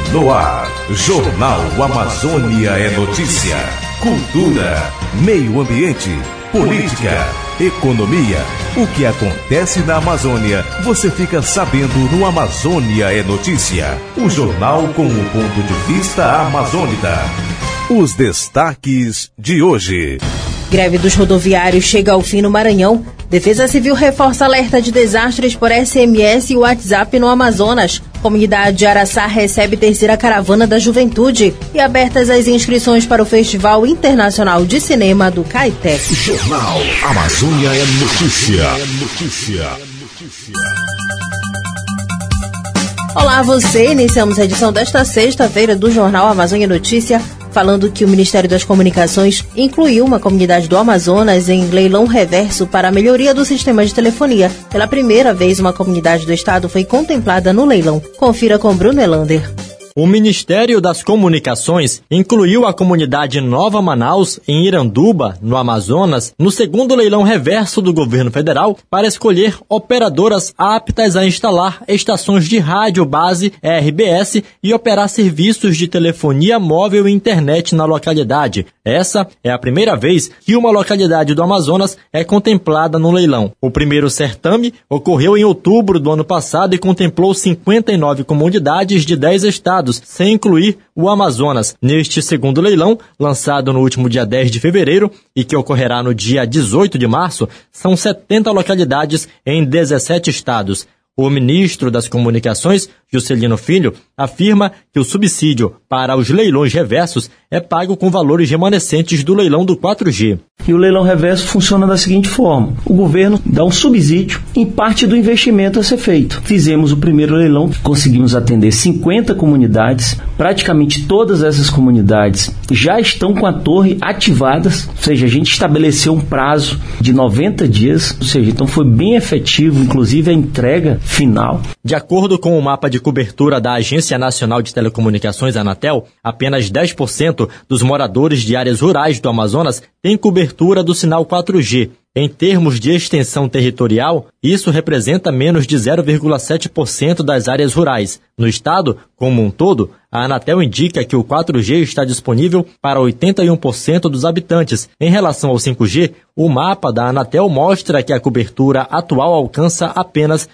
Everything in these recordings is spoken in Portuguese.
No ar, Jornal Amazônia é notícia. Cultura, meio ambiente, política, economia. O que acontece na Amazônia, você fica sabendo no Amazônia é Notícia. O jornal com o ponto de vista amazônida. Os destaques de hoje. Greve dos rodoviários chega ao fim no Maranhão. Defesa Civil reforça alerta de desastres por SMS e WhatsApp no Amazonas. Comunidade de Araçá recebe terceira caravana da juventude. E abertas as inscrições para o Festival Internacional de Cinema do Caeté. Jornal Amazônia é Notícia. Olá, você. Iniciamos a edição desta sexta-feira do Jornal Amazônia Notícia, falando que o Ministério das Comunicações incluiu uma comunidade do Amazonas em leilão reverso para a melhoria do sistema de telefonia. Pela primeira vez, uma comunidade do estado foi contemplada no leilão. Confira com Bruno Elander. O Ministério das Comunicações incluiu a comunidade Nova Manaus, em Iranduba, no Amazonas, no segundo leilão reverso do governo federal para escolher operadoras aptas a instalar estações de rádio base RBS e operar serviços de telefonia móvel e internet na localidade. Essa é a primeira vez que uma localidade do Amazonas é contemplada no leilão. O primeiro certame ocorreu em outubro do ano passado e contemplou 59 comunidades de 10 estados, sem incluir o Amazonas. Neste segundo leilão, lançado no último dia 10 de fevereiro e que ocorrerá no dia 18 de março, são 70 localidades em 17 estados. O ministro das Comunicações, Juscelino Filho, afirma que o subsídio para os leilões reversos é pago com valores remanescentes do leilão do 4G. E o leilão reverso funciona da seguinte forma: o governo dá um subsídio em parte do investimento a ser feito. Fizemos o primeiro leilão, conseguimos atender 50 comunidades, praticamente todas essas comunidades já estão com a torre ativadas, ou seja, a gente estabeleceu um prazo de 90 dias, ou seja, então foi bem efetivo, inclusive a entrega final. De acordo com o mapa de cobertura da Agência Nacional de Telecomunicações, Anatel, apenas 10% dos moradores de áreas rurais do Amazonas têm cobertura do sinal 4G. Em termos de extensão territorial, isso representa menos de 0,7% das áreas rurais. No estado, como um todo, a Anatel indica que o 4G está disponível para 81% dos habitantes. Em relação ao 5G, o mapa da Anatel mostra que a cobertura atual alcança apenas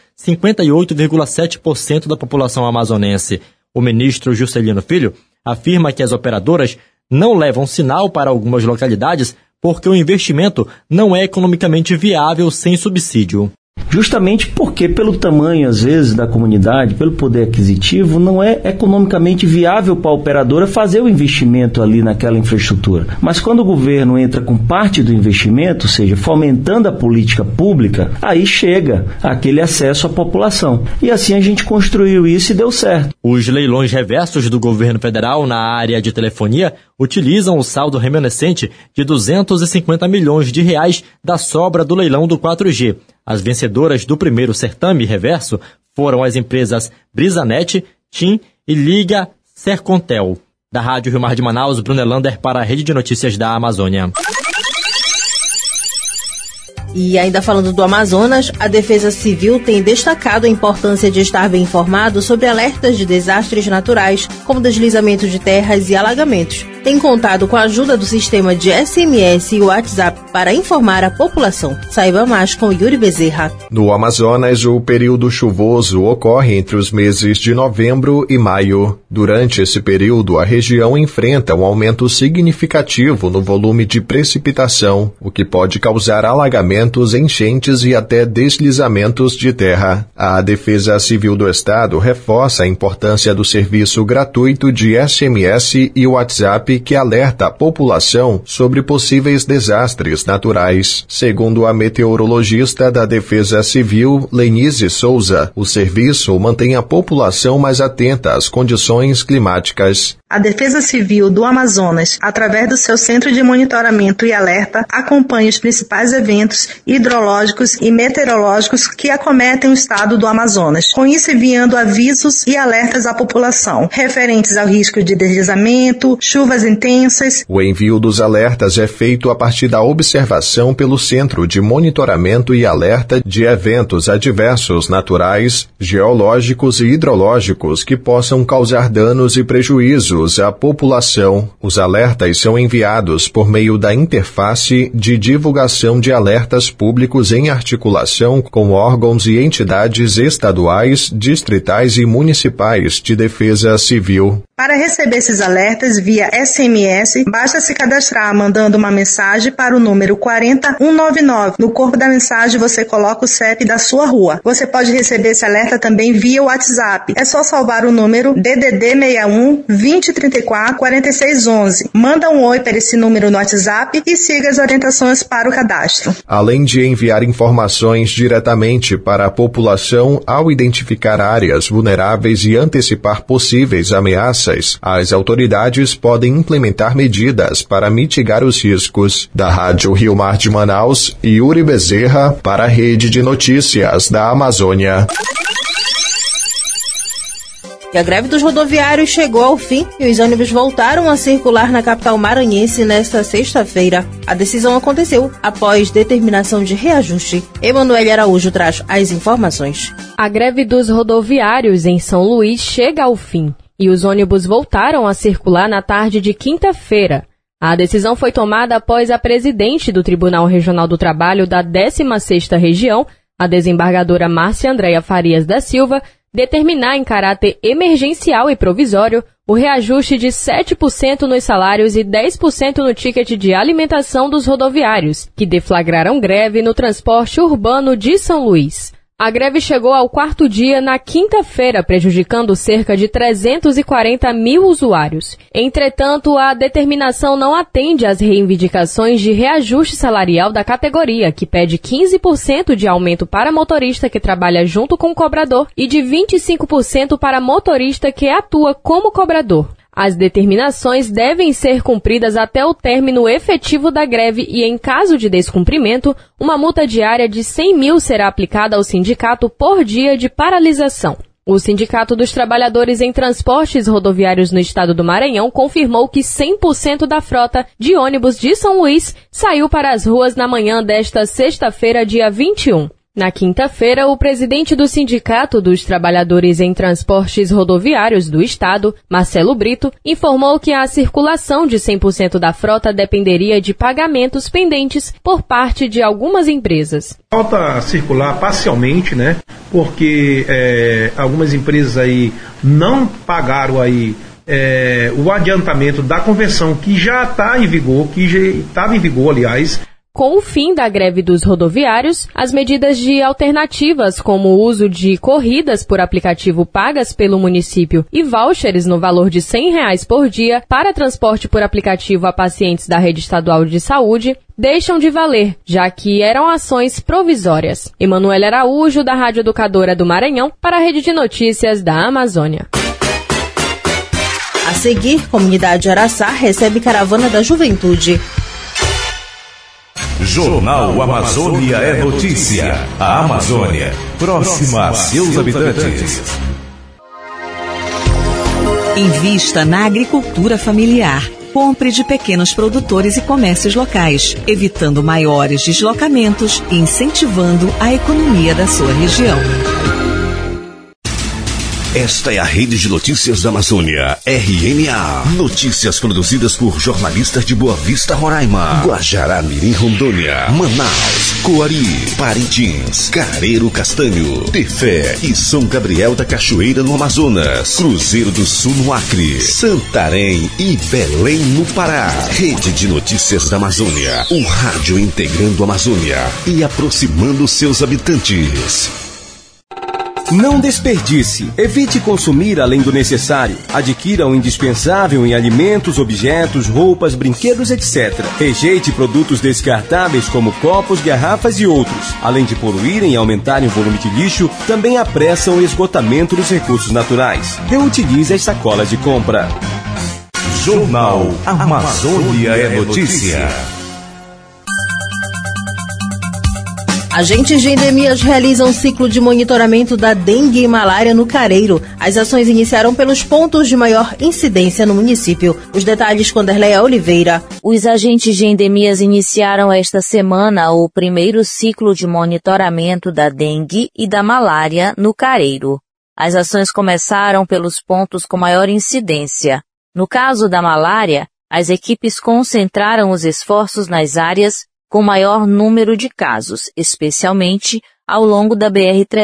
58,7% da população amazonense. O ministro Juscelino Filho afirma que as operadoras não levam sinal para algumas localidades porque o investimento não é economicamente viável sem subsídio. Justamente porque, pelo tamanho, às vezes, da comunidade, pelo poder aquisitivo, não é economicamente viável para a operadora fazer o investimento ali naquela infraestrutura. Mas quando o governo entra com parte do investimento, ou seja, fomentando a política pública, aí chega aquele acesso à população. E assim a gente construiu isso e deu certo. Os leilões reversos do governo federal na área de telefonia utilizam o saldo remanescente de R$250 milhões da sobra do leilão do 4G. As vencedoras do primeiro certame reverso foram as empresas Brisanet, TIM e Liga Sercontel. Da Rádio Rio Mar de Manaus, Bruno Elander para a Rede de Notícias da Amazônia. E ainda falando do Amazonas, a Defesa Civil tem destacado a importância de estar bem informado sobre alertas de desastres naturais, como deslizamento de terras e alagamentos. Tem contado com a ajuda do sistema de SMS e WhatsApp para informar a população. Saiba mais com Yuri Bezerra. No Amazonas, o período chuvoso ocorre entre os meses de novembro e maio. Durante esse período, a região enfrenta um aumento significativo no volume de precipitação, o que pode causar alagamentos, enchentes e até deslizamentos de terra. A Defesa Civil do Estado reforça a importância do serviço gratuito de SMS e WhatsApp que alerta a população sobre possíveis desastres naturais. Segundo a meteorologista da Defesa Civil, Lenise Souza, o serviço mantém a população mais atenta às condições climáticas. A Defesa Civil do Amazonas, através do seu Centro de Monitoramento e Alerta, acompanha os principais eventos hidrológicos e meteorológicos que acometem o estado do Amazonas, com isso enviando avisos e alertas à população, referentes ao risco de deslizamento, chuvas chuvas intensas. O envio dos alertas é feito a partir da observação pelo Centro de Monitoramento e Alerta de Eventos Adversos Naturais, Geológicos e Hidrológicos que possam causar danos e prejuízos à população. Os alertas são enviados por meio da interface de divulgação de alertas públicos em articulação com órgãos e entidades estaduais, distritais e municipais de defesa civil. Para receber esses alertas via SMS, basta se cadastrar mandando uma mensagem para o número 40199. No corpo da mensagem você coloca o CEP da sua rua. Você pode receber esse alerta também via WhatsApp. É só salvar o número DDD 61 2034 4611. Manda um oi para esse número no WhatsApp e siga as orientações para o cadastro. Além de enviar informações diretamente para a população ao identificar áreas vulneráveis e antecipar possíveis ameaças, as autoridades podem implementar medidas para mitigar os riscos. Da Rádio Rio Mar de Manaus, Yuri Bezerra, para a Rede de Notícias da Amazônia. E a greve dos rodoviários chegou ao fim e os ônibus voltaram a circular na capital maranhense nesta sexta-feira. A decisão aconteceu após determinação de reajuste. Emanuele Araújo traz as informações. A greve dos rodoviários em São Luís chega ao fim e os ônibus voltaram a circular na tarde de quinta-feira. A decisão foi tomada após a presidente do Tribunal Regional do Trabalho da 16ª Região, a desembargadora Márcia Andréia Farias da Silva, determinar em caráter emergencial e provisório o reajuste de 7% nos salários e 10% no ticket de alimentação dos rodoviários, que deflagraram greve no transporte urbano de São Luís. A greve chegou ao 4º dia na quinta-feira, prejudicando cerca de 340 mil usuários. Entretanto, a determinação não atende às reivindicações de reajuste salarial da categoria, que pede 15% de aumento para motorista que trabalha junto com o cobrador e de 25% para motorista que atua como cobrador. As determinações devem ser cumpridas até o término efetivo da greve e, em caso de descumprimento, uma multa diária de 100 mil será aplicada ao sindicato por dia de paralisação. O Sindicato dos Trabalhadores em Transportes Rodoviários no Estado do Maranhão confirmou que 100% da frota de ônibus de São Luís saiu para as ruas na manhã desta sexta-feira, dia 21. Na quinta-feira, o presidente do Sindicato dos Trabalhadores em Transportes Rodoviários do Estado, Marcelo Brito, informou que a circulação de 100% da frota dependeria de pagamentos pendentes por parte de algumas empresas. Falta circular parcialmente, né? Porque algumas empresas aí não pagaram aí o adiantamento da convenção que já está em vigor, que já estava em vigor, aliás. Com o fim da greve dos rodoviários, as medidas de alternativas, como o uso de corridas por aplicativo pagas pelo município e vouchers no valor de R$100 por dia para transporte por aplicativo a pacientes da rede estadual de saúde, deixam de valer, já que eram ações provisórias. Emanuele Araújo, da Rádio Educadora do Maranhão, para a Rede de Notícias da Amazônia. A seguir, Comunidade Araçá recebe Caravana da Juventude. Jornal Amazônia é notícia. A Amazônia, próxima a seus habitantes. Invista na agricultura familiar. Compre de pequenos produtores e comércios locais, evitando maiores deslocamentos e incentivando a economia da sua região. Esta é a Rede de Notícias da Amazônia, RNA. Notícias produzidas por jornalistas de Boa Vista, Roraima, Guajará-Mirim, Rondônia, Manaus, Coari, Parintins, Careiro Castanho, Tefé e São Gabriel da Cachoeira, no Amazonas, Cruzeiro do Sul, no Acre, Santarém e Belém, no Pará. Rede de Notícias da Amazônia, o rádio integrando a Amazônia e aproximando seus habitantes. Não desperdice. Evite consumir além do necessário. Adquira o indispensável em alimentos, objetos, roupas, brinquedos, etc. Rejeite produtos descartáveis como copos, garrafas e outros. Além de poluírem e aumentarem o volume de lixo, também apressam o esgotamento dos recursos naturais. Reutilize as sacolas de compra. Jornal Amazônia é notícia. Agentes de endemias realizam um ciclo de monitoramento da dengue e malária no Careiro. As ações iniciaram pelos pontos de maior incidência no município. Os detalhes com Anderleia Oliveira. Os agentes de endemias iniciaram esta semana o primeiro ciclo de monitoramento da dengue e da malária no Careiro. As ações começaram pelos pontos com maior incidência. No caso da malária, as equipes concentraram os esforços nas áreas com maior número de casos, especialmente ao longo da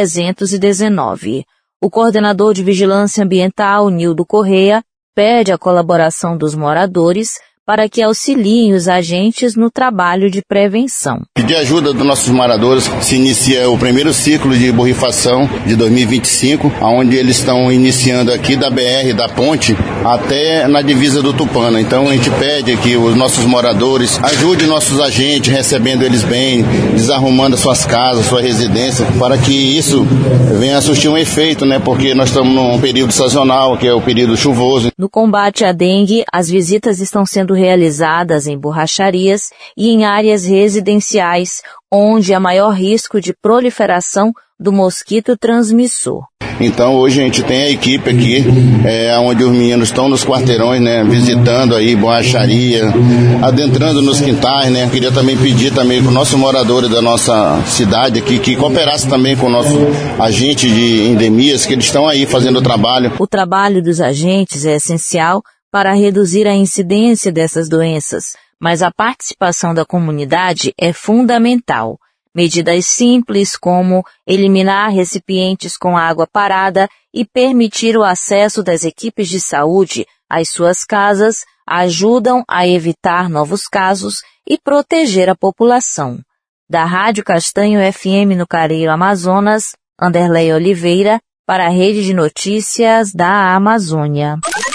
BR-319. O coordenador de Vigilância Ambiental, Nildo Correia, pede a colaboração dos moradores para que auxiliem os agentes no trabalho de prevenção. Pedir ajuda dos nossos moradores, se inicia o primeiro ciclo de borrifação de 2025, onde eles estão iniciando aqui da BR, da ponte, até na divisa do Tupana. Então a gente pede que os nossos moradores ajudem nossos agentes, recebendo eles bem, desarrumando suas casas, sua residência, para que isso venha a surtir um efeito, né? Porque nós estamos num período sazonal, que é o período chuvoso. No combate à dengue, as visitas estão sendo realizadas em borracharias e em áreas residenciais, onde há maior risco de proliferação do mosquito transmissor. Então hoje a gente tem a equipe aqui, onde os meninos estão nos quarteirões, né, visitando aí borracharia, adentrando nos quintais, né. Queria também pedir também para os nossos moradores da nossa cidade aqui que cooperasse também com o nosso agente de endemias, que eles estão aí fazendo o trabalho. O trabalho dos agentes é essencial para reduzir a incidência dessas doenças, mas a participação da comunidade é fundamental. Medidas simples como eliminar recipientes com água parada e permitir o acesso das equipes de saúde às suas casas ajudam a evitar novos casos e proteger a população. Da Rádio Castanho FM no Careiro, Amazonas, Anderleia Oliveira, para a Rede de Notícias da Amazônia.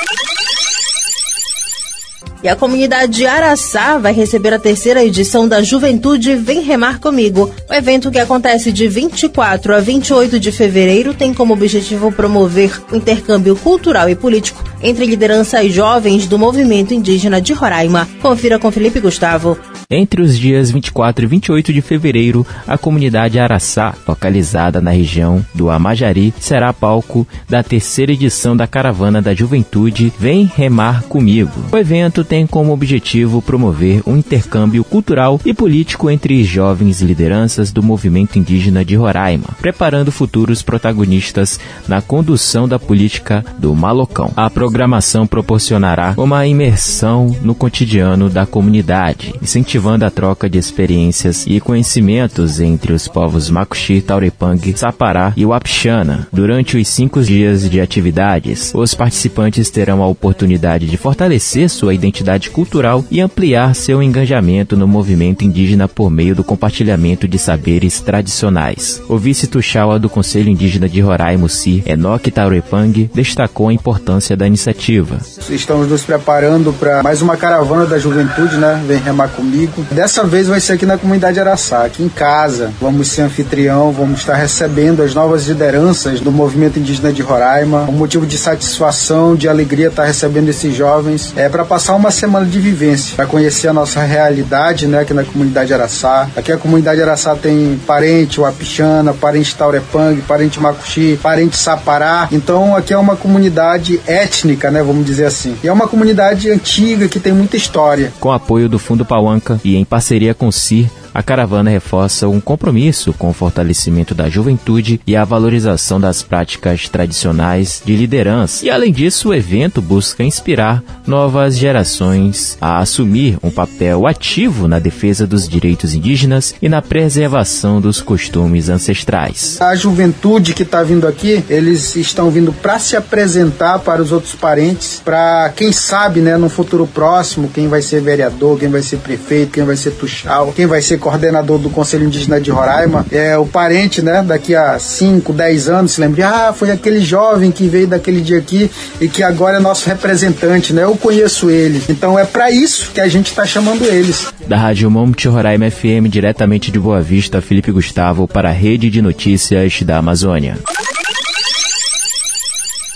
E a comunidade de Araçá vai receber a terceira edição da Juventude Vem Remar Comigo. O evento, que acontece de 24 a 28 de fevereiro, tem como objetivo promover o intercâmbio cultural e político entre lideranças jovens do movimento indígena de Roraima. Confira com Felipe Gustavo. Entre os dias 24 e 28 de fevereiro, a comunidade Araçá, localizada na região do Amajari, será palco da terceira edição da Caravana da Juventude Vem Remar Comigo. O evento tem como objetivo promover um intercâmbio cultural e político entre jovens lideranças do movimento indígena de Roraima, preparando futuros protagonistas na condução da política do Malocão. A programação proporcionará uma imersão no cotidiano da comunidade, incentivando a troca de experiências e conhecimentos entre os povos Macuxi, Taurepang, Sapará e Wapixana. Durante os 5 dias de atividades, os participantes terão a oportunidade de fortalecer sua identidade cultural e ampliar seu engajamento no movimento indígena por meio do compartilhamento de saberes tradicionais. O vice-tuxaua do Conselho Indígena de Roraima, CIR, Enoque Taurepang, destacou a importância da iniciativa. Estamos nos preparando para mais uma caravana da juventude, né? Vem remar comigo. Dessa vez vai ser aqui na comunidade Araçá, aqui em casa. Vamos ser anfitrião, vamos estar recebendo as novas lideranças do movimento indígena de Roraima. Um motivo de satisfação, de alegria estar recebendo esses jovens. Para passar uma semana de vivência, para conhecer a nossa realidade, né, aqui na comunidade Araçá. Aqui a comunidade Araçá tem parente Wapixana, parente Taurepang, parente Macuxi, parente Sapará. Então aqui é uma comunidade étnica, né, vamos dizer assim. E é uma comunidade antiga que tem muita história. Com apoio do Fundo Pauanca e em parceria com o CIR, a caravana reforça um compromisso com o fortalecimento da juventude e a valorização das práticas tradicionais de liderança. E, além disso, o evento busca inspirar novas gerações a assumir um papel ativo na defesa dos direitos indígenas e na preservação dos costumes ancestrais. A juventude que está vindo aqui, eles estão vindo para se apresentar para os outros parentes, para, quem sabe, né, no futuro próximo, quem vai ser vereador, quem vai ser prefeito, quem vai ser tuxau, quem vai ser coordenador do Conselho Indígena de Roraima, o parente, né, daqui a 5, 10 anos, se lembra, foi aquele jovem que veio daquele dia aqui e que agora é nosso representante, né, eu conheço ele. Então é para isso que a gente está chamando eles. Da Rádio Monte Roraima FM, diretamente de Boa Vista, Felipe Gustavo, para a Rede de Notícias da Amazônia.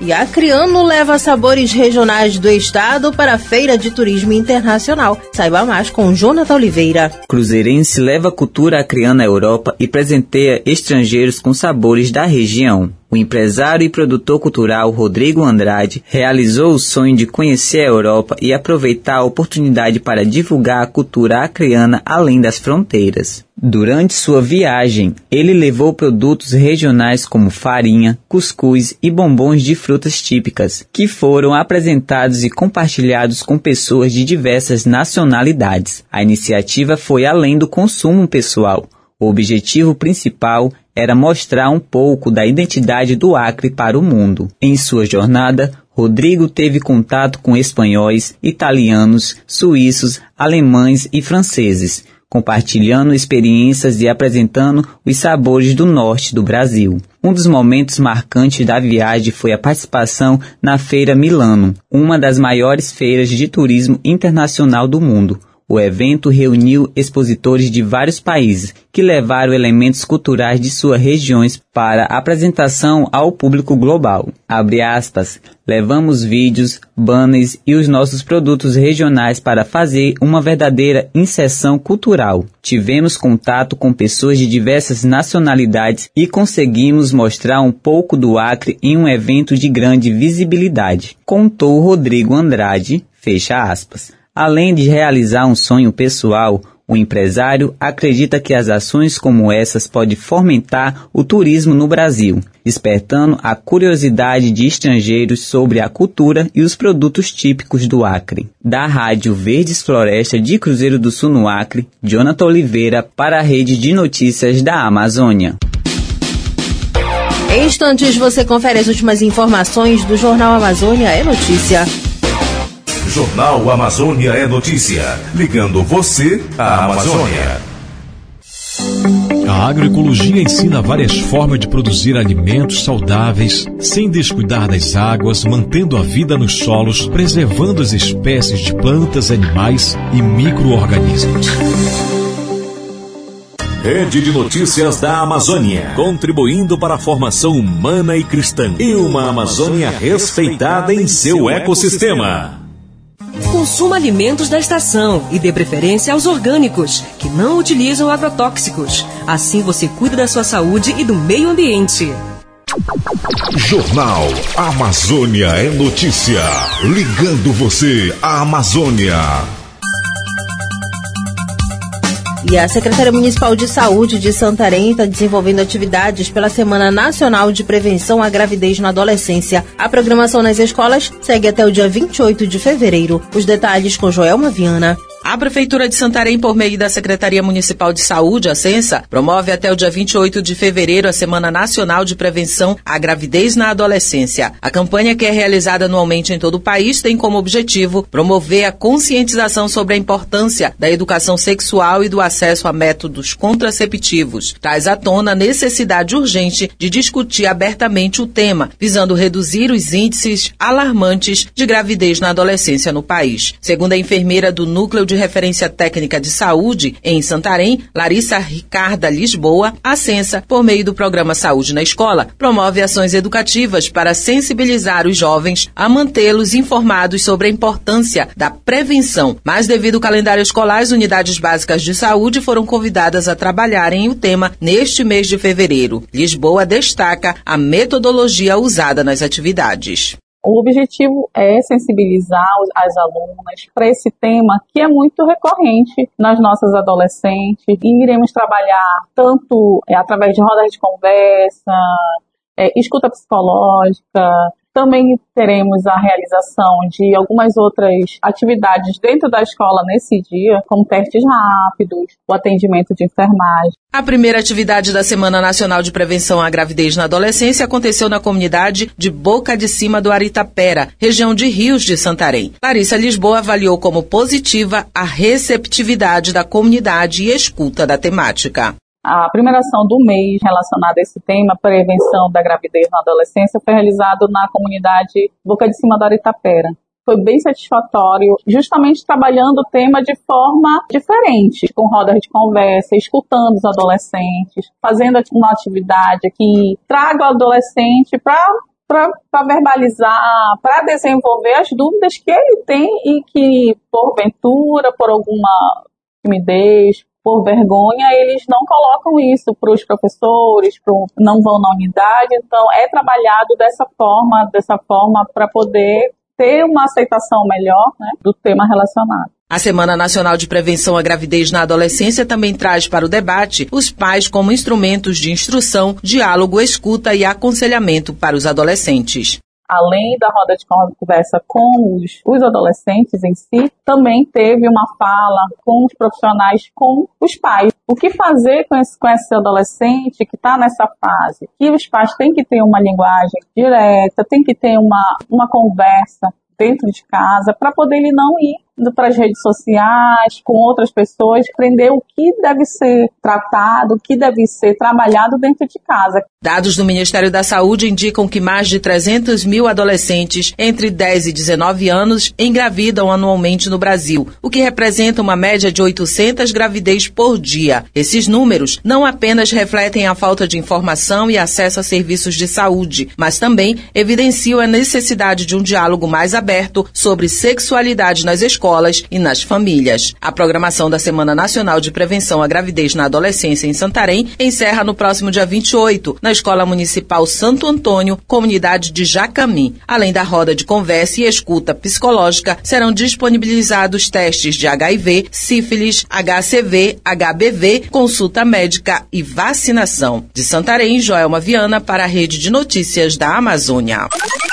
E Acreano leva sabores regionais do estado para a Feira de Turismo Internacional. Saiba mais com Jonathan Oliveira. Cruzeirense leva cultura acreana à Europa e presenteia estrangeiros com sabores da região. O empresário e produtor cultural Rodrigo Andrade realizou o sonho de conhecer a Europa e aproveitar a oportunidade para divulgar a cultura acreana além das fronteiras. Durante sua viagem, ele levou produtos regionais como farinha, cuscuz e bombons de frutas típicas, que foram apresentados e compartilhados com pessoas de diversas nacionalidades. A iniciativa foi além do consumo pessoal. O objetivo principal era mostrar um pouco da identidade do Acre para o mundo. Em sua jornada, Rodrigo teve contato com espanhóis, italianos, suíços, alemães e franceses, compartilhando experiências e apresentando os sabores do norte do Brasil. Um dos momentos marcantes da viagem foi a participação na Feira Milano, uma das maiores feiras de turismo internacional do mundo. O evento reuniu expositores de vários países que levaram elementos culturais de suas regiões para apresentação ao público global. Abre aspas, levamos vídeos, banners e os nossos produtos regionais para fazer uma verdadeira inserção cultural. Tivemos contato com pessoas de diversas nacionalidades e conseguimos mostrar um pouco do Acre em um evento de grande visibilidade, contou Rodrigo Andrade, fecha aspas. Além de realizar um sonho pessoal, o empresário acredita que as ações como essas podem fomentar o turismo no Brasil, despertando a curiosidade de estrangeiros sobre a cultura e os produtos típicos do Acre. Da Rádio Verdes Floresta de Cruzeiro do Sul no Acre, Jonathan Oliveira para a Rede de Notícias da Amazônia. Em instantes você confere as últimas informações do Jornal Amazônia é Notícia. Jornal Amazônia é Notícia, ligando você à Amazônia. A agroecologia ensina várias formas de produzir alimentos saudáveis, sem descuidar das águas, mantendo a vida nos solos, preservando as espécies de plantas, animais e micro-organismos. Rede de Notícias da Amazônia, contribuindo para a formação humana e cristã, e uma Amazônia respeitada em seu ecossistema. Consuma alimentos da estação e dê preferência aos orgânicos, que não utilizam agrotóxicos. Assim você cuida da sua saúde e do meio ambiente. Jornal Amazônia é Notícia, ligando você à Amazônia. E a Secretaria Municipal de Saúde de Santarém está desenvolvendo atividades pela Semana Nacional de Prevenção à Gravidez na Adolescência. A programação nas escolas segue até o dia 28 de fevereiro. Os detalhes com Joelma Viana. A Prefeitura de Santarém, por meio da Secretaria Municipal de Saúde, a SENSA, promove até o dia 28 de fevereiro a Semana Nacional de Prevenção à Gravidez na Adolescência. A campanha, que é realizada anualmente em todo o país, tem como objetivo promover a conscientização sobre a importância da educação sexual e do acesso a métodos contraceptivos. Traz à tona a necessidade urgente de discutir abertamente o tema, visando reduzir os índices alarmantes de gravidez na adolescência no país. Segundo a enfermeira do Núcleo de Referência Técnica de Saúde em Santarém, Larissa Ricarda Lisboa, a SENSA, por meio do programa Saúde na Escola, promove ações educativas para sensibilizar os jovens a mantê-los informados sobre a importância da prevenção. Mas, devido ao calendário escolar, as unidades básicas de saúde foram convidadas a trabalharem o tema neste mês de fevereiro. Lisboa destaca a metodologia usada nas atividades. O objetivo é sensibilizar as alunas para esse tema que é muito recorrente nas nossas adolescentes, e iremos trabalhar tanto através de rodas de conversa, escuta psicológica. Também teremos a realização de algumas outras atividades dentro da escola nesse dia, como testes rápidos, o atendimento de enfermagem. A primeira atividade da Semana Nacional de Prevenção à Gravidez na Adolescência aconteceu na comunidade de Boca de Cima do Aritapera, região de Rios de Santarém. Larissa Lisboa avaliou como positiva a receptividade da comunidade e escuta da temática. A primeira ação do mês relacionada a esse tema, prevenção da gravidez na adolescência, foi realizado na comunidade Boca de Cima do Aritapera. Foi bem satisfatório, justamente trabalhando o tema de forma diferente, com rodas de conversa, escutando os adolescentes, fazendo uma atividade que traga o adolescente para para verbalizar, para desenvolver as dúvidas que ele tem e que, porventura, por alguma timidez, por vergonha, eles não colocam isso para os professores, não vão na unidade. Então, é trabalhado dessa forma para poder ter uma aceitação melhor, né, do tema relacionado. A Semana Nacional de Prevenção à Gravidez na Adolescência também traz para o debate os pais como instrumentos de instrução, diálogo, escuta e aconselhamento para os adolescentes. Além da roda de conversa com os adolescentes em si, também teve uma fala com os profissionais, com os pais. O que fazer com esse adolescente que está nessa fase? Que os pais têm que ter uma linguagem direta, tem que ter uma conversa dentro de casa, para poder ele não ir para as redes sociais, com outras pessoas, aprender o que deve ser tratado, o que deve ser trabalhado dentro de casa. Dados do Ministério da Saúde indicam que mais de 300 mil adolescentes entre 10 e 19 anos engravidam anualmente no Brasil, o que representa uma média de 800 gravidez por dia. Esses números não apenas refletem a falta de informação e acesso a serviços de saúde, mas também evidenciam a necessidade de um diálogo mais aberto sobre sexualidade nas escolas e nas famílias. A programação da Semana Nacional de Prevenção à Gravidez na Adolescência em Santarém encerra no próximo dia 28, na Escola Municipal Santo Antônio, comunidade de Jacami. Além da roda de conversa e escuta psicológica, serão disponibilizados testes de HIV, sífilis, HCV, HBV, consulta médica e vacinação. De Santarém, Joelma Viana para a Rede de Notícias da Amazônia.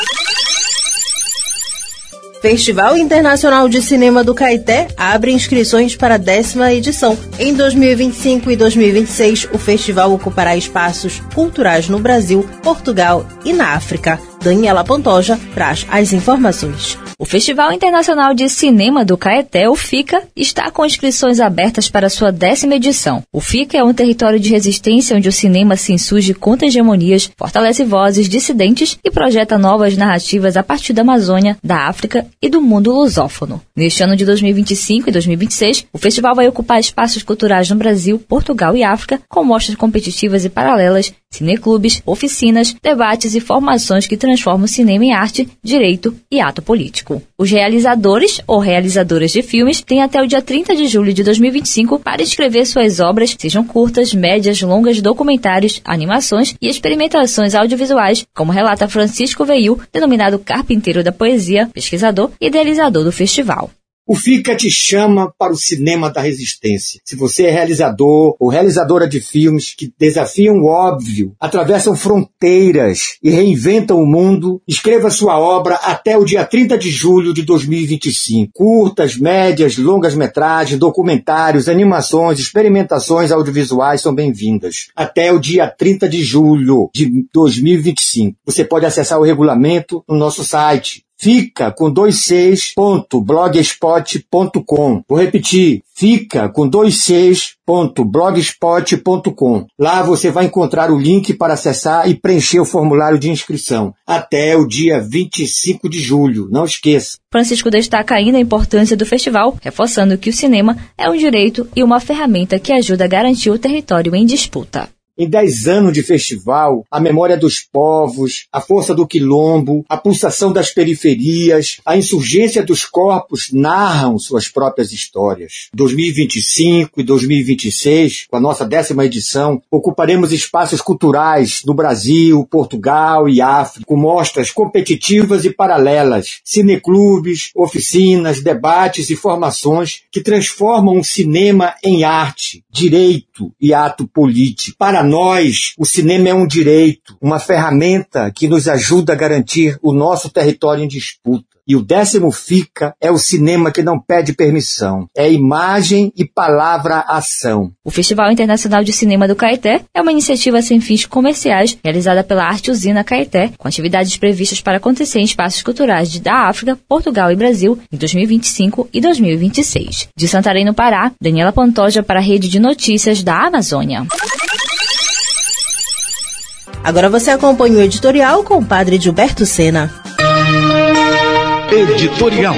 Festival Internacional de Cinema do Caeté abre inscrições para a 10ª edição. Em 2025 e 2026, o festival ocupará espaços culturais no Brasil, Portugal e na África. Daniela Pantoja traz as informações. O Festival Internacional de Cinema do Caeté, o FICA, está com inscrições abertas para sua 10ª edição. O FICA é um território de resistência onde o cinema se insurge contra hegemonias, fortalece vozes dissidentes e projeta novas narrativas a partir da Amazônia, da África e do mundo lusófono. Neste ano de 2025 e 2026, o festival vai ocupar espaços culturais no Brasil, Portugal e África, com mostras competitivas e paralelas, cineclubes, oficinas, debates e formações que transformam o cinema em arte, direito e ato político. Os realizadores ou realizadoras de filmes têm até o dia 30 de julho de 2025 para escrever suas obras, sejam curtas, médias, longas, documentários, animações e experimentações audiovisuais, como relata Francisco Veil, denominado Carpinteiro da Poesia, pesquisador e idealizador do festival. O FICA te chama para o cinema da resistência. Se você é realizador ou realizadora de filmes que desafiam o óbvio, atravessam fronteiras e reinventam o mundo, escreva sua obra até o dia 30 de julho de 2025. Curtas, médias, longas metragens, documentários, animações, experimentações audiovisuais são bem-vindas. Até o dia 30 de julho de 2025. Você pode acessar o regulamento no nosso site. Fica com 26.blogspot.com. Vou repetir, fica com 26.blogspot.com. Lá você vai encontrar o link para acessar e preencher o formulário de inscrição. Até o dia 25 de julho, não esqueça. Francisco destaca ainda a importância do festival, reforçando que o cinema é um direito e uma ferramenta que ajuda a garantir o território em disputa. Em 10 anos de festival, a memória dos povos, a força do quilombo, a pulsação das periferias, a insurgência dos corpos narram suas próprias histórias. 2025 e 2026, com a nossa 10ª edição, ocuparemos espaços culturais no Brasil, Portugal e África, com mostras competitivas e paralelas, cineclubes, oficinas, debates e formações que transformam o cinema em arte, direito e ato político. Para nós, o cinema é um direito, uma ferramenta que nos ajuda a garantir o nosso território em disputa. E o 10º FICA é o cinema que não pede permissão. É imagem e palavra-ação. O Festival Internacional de Cinema do Caeté é uma iniciativa sem fins comerciais realizada pela Arte Usina Caeté, com atividades previstas para acontecer em espaços culturais da África, Portugal e Brasil em 2025 e 2026. De Santarém, no Pará, Daniela Pantoja para a Rede de Notícias da Amazônia. Agora você acompanha o editorial com o padre Gilberto Sena. Editorial.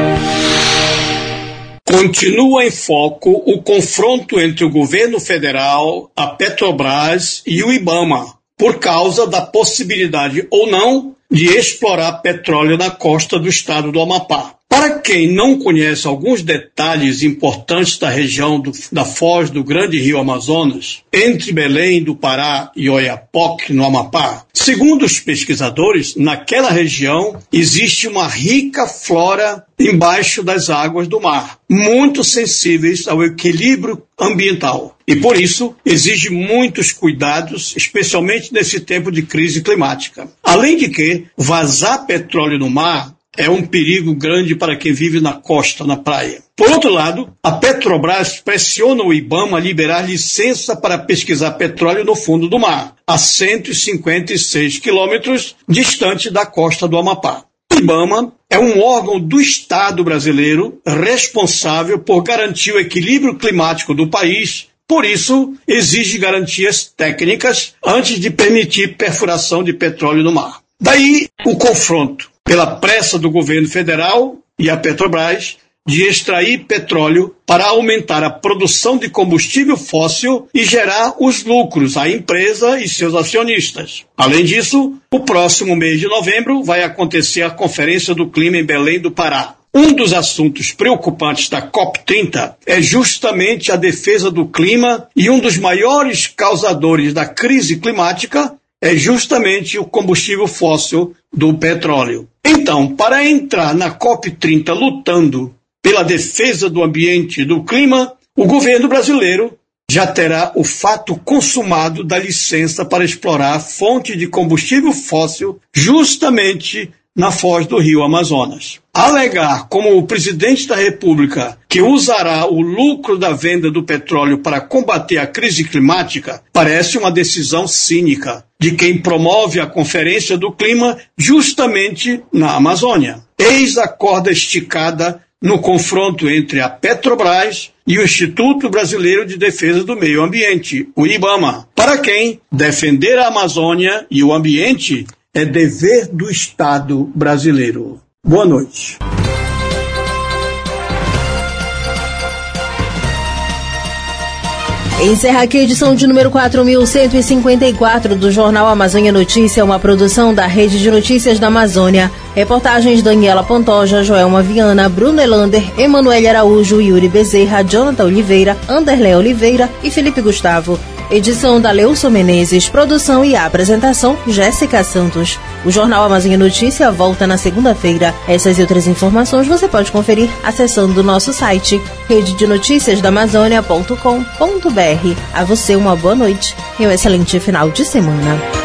Continua em foco o confronto entre o governo federal, a Petrobras e o IBAMA, por causa da possibilidade ou não de explorar petróleo na costa do estado do Amapá. Para quem não conhece alguns detalhes importantes da região da foz do grande rio Amazonas, entre Belém do Pará e Oiapoque, no Amapá, segundo os pesquisadores, naquela região existe uma rica flora embaixo das águas do mar, muito sensíveis ao equilíbrio ambiental. E por isso exige muitos cuidados, especialmente nesse tempo de crise climática. Além de que vazar petróleo no mar é um perigo grande para quem vive na costa, na praia. Por outro lado, a Petrobras pressiona o IBAMA a liberar licença para pesquisar petróleo no fundo do mar, a 156 quilômetros distante da costa do Amapá. O IBAMA é um órgão do Estado brasileiro responsável por garantir o equilíbrio climático do país. Por isso, exige garantias técnicas antes de permitir perfuração de petróleo no mar. Daí o confronto pela pressa do governo federal e a Petrobras de extrair petróleo para aumentar a produção de combustível fóssil e gerar os lucros à empresa e seus acionistas. Além disso, o próximo mês de novembro vai acontecer a Conferência do Clima em Belém do Pará. Um dos assuntos preocupantes da COP30 é justamente a defesa do clima e um dos maiores causadores da crise climática é justamente o combustível fóssil do petróleo. Então, para entrar na COP30 lutando pela defesa do ambiente e do clima, o governo brasileiro já terá o fato consumado da licença para explorar a fonte de combustível fóssil justamente na foz do rio Amazonas. Alegar como o presidente da República que usará o lucro da venda do petróleo para combater a crise climática parece uma decisão cínica de quem promove a Conferência do Clima justamente na Amazônia. Eis a corda esticada no confronto entre a Petrobras e o Instituto Brasileiro de Defesa do Meio Ambiente, o IBAMA, para quem defender a Amazônia e o ambiente é dever do Estado brasileiro. Boa noite. Encerra aqui a edição de número 4.154 do Jornal Amazônia Notícia, uma produção da Rede de Notícias da Amazônia. Reportagens Daniela Pantoja, Joelma Viana, Bruno Elander, Emanuele Araújo, Yuri Bezerra, Jonathan Oliveira, Anderlé Oliveira e Felipe Gustavo. Edição da Leilson Menezes, produção e apresentação Jéssica Santos. O Jornal Amazônia Notícia volta na segunda-feira. Essas e outras informações você pode conferir acessando o nosso site rededenoticiasdaamazônia.com.br. A você uma boa noite e um excelente final de semana.